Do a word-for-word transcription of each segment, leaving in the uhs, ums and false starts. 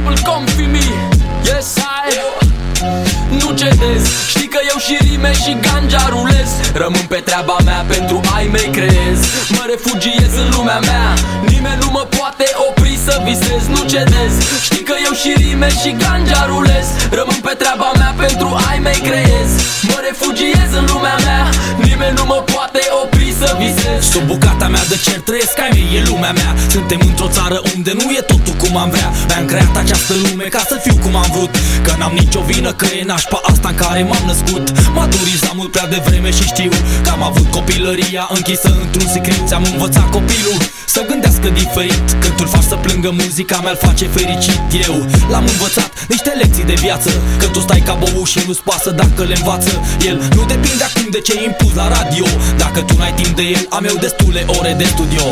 people come for me. Yes, I nu cedez. Știi că eu și rime și ganja rulez. Rămân pe treaba mea, pentru ai mei creez. Mă refugiez în lumea mea, nimeni nu mă poate opri să visez. Nu cedez. Știi că eu și rime și ganja rulez. Rămân pe treaba mea, pentru ai mei creez. Mă refugiez în lumea mea, nimeni nu mă poate opri să visez. Sub bucata mea de cer trăiesc ai mei, e lumea mea. Suntem într-o țară unde nu e totul cum am vrea. Mi-am creat această lume ca să fiu cum am vrut. Că n-am nicio vină că e nașpa asta în care m-am născut. Maturizam mult prea devreme și știu că am avut copilăria închisă într-un sicriu. Ți-am învățat copilul să gândească diferit. Când tu-l faci să plângă, muzica mea-l face fericit. Eu l-am învățat niște lecții de viață. Că tu stai ca bou și nu-ți pasă dacă le învață. El nu depinde acum de ce impus la radio. Dacă tu n-ai timp de el, am eu destule ore de studio.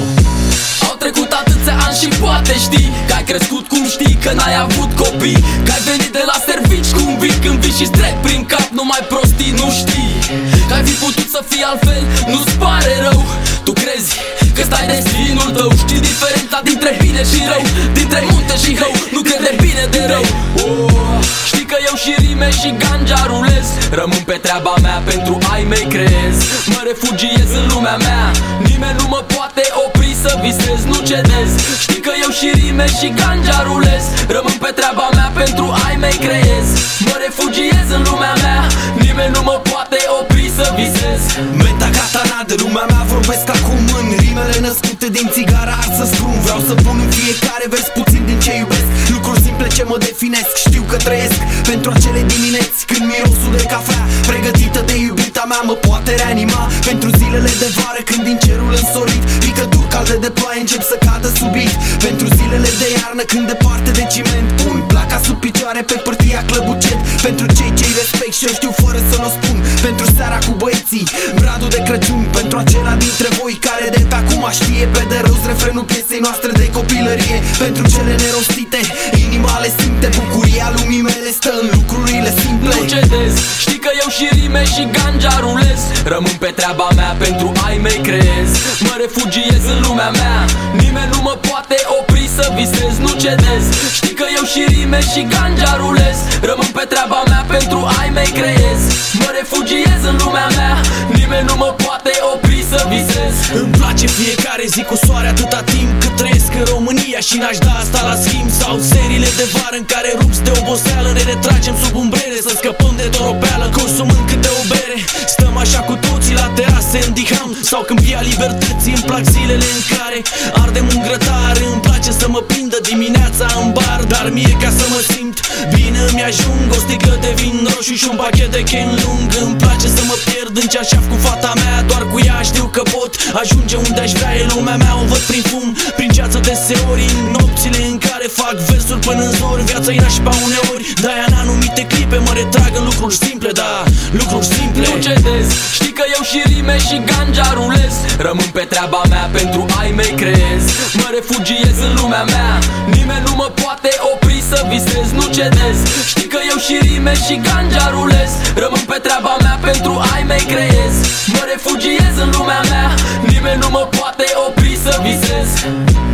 Au trecut atâția ani și poate știi că ai crescut cum știi, că n-ai avut copii. Că ai venit de la servici cum vii, când vii și trec prin cap numai prostii. Nu știi că ai fi putut să fii altfel, nu-ți pare rău. Tu crezi că stai destinul tău. Știi diferența dintre bine și rău, dintre munte și hău. Nu crede bine de rău. oh. Știi că eu și rime și ganja rulez. Rămân pe treaba mea, pentru ai mei creez. Mă refugiez în lumea mea, nimeni nu mă poate opri să visez. Nu cedez. Știi că eu și rime și ganja rulez. Rămân pe treaba mea, pentru ai mei creez. Mă refugiez în lumea mea, nimeni nu mă poate opri să visez. Menta katana de lumea mea vorbesc acum în rimele născute din țigara ars să scrum. Vreau să pun în fiecare vers puțin din ce iubesc. Lucruri simple ce mă definesc. Știu că trăiesc pentru acele dimineți când mirosul de cafea pregătită de iubita mea mă poate reanima. Pentru zilele de vară când din cerul însorit picături calde de ploaie încep să cadă subit. Pentru zilele de iarnă când departe de ciment pun placa sub picioare pe pârtia clăbucet. Pentru cei ce-i respect și eu știu fără să-l spun. Pentru seara cu băieții, bradul de Crăciun. Pentru acela dintre voi care de pe acum știe pe de rost refrenul piesei noastre de copilărie. Pentru cele nerostite, inima le simte. Bucuria lumii mele stă în lucrurile simple. Nu cedez. Știi că eu și rime și ganja rulez. Rămân pe treaba mea, pentru ai mei creez. Mă refugiez în lumea mea, nimeni nu mă poate opri să visez. Nu cedez. Știi că eu și rime și ganja rulez. Rămân pe treaba mea, pentru ai mei creez. Mă refugiez în lumea mea, nimeni nu mă poate opri să visez. Îmi place fiecare zi cu soare atâta timp cât trăiesc în România și n-aș da asta la schimb. Sau seriile de vară în care rupți de oboseală, ne retragem sub umbrele să scăpăm de dorobeală, consumând câte o bere. Stăm așa cu toții la terase în Diham sau Câmpia Libertății. Îmi plac zilele în care ardem un grătar. Îmi place să mă prindă dimineața în bar, dar mie ca să mă simt bine îmi ajung o sticlă de vin roșu și un pachet de Ken lung. Îmi place să mă pierd în ceașaf cu fata mea, doar cu ea știu că pot ajunge unde aș vrea. E lumea mea, o văd prin fum, prin ceață deseori. În nopțile în care fac versuri până în zori, viața-i nașpa uneori, de-aia în anumite clipe mă retrag în lucruri simple. Da, lucruri simple. Nu cedez. Știi că eu și rime și ganja rulez. Rămân pe treaba mea, pentru ai mei creez. Mă refugiez în lumea mea, nimeni nu mă poate opri să visez. Nu cedez. Știi că eu și rime și ganja rulez. Rămân pe treaba mea, pentru ai mei creez. Mă refugiez în lumea mea, nimeni nu mă poate opri să visez.